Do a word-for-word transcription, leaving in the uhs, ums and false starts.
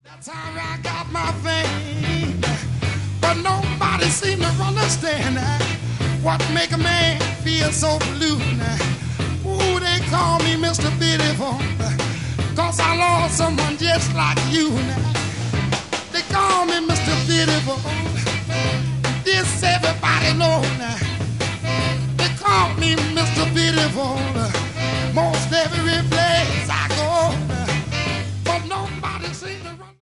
That's how I got my fame, but nobody seemed to understand that. What make a man feel so blue now? Ooh, they call me Mister Beautiful, cause I lost someone just like you now. They call me Mister Beautiful, this everybody know now. They call me Mister Beautiful.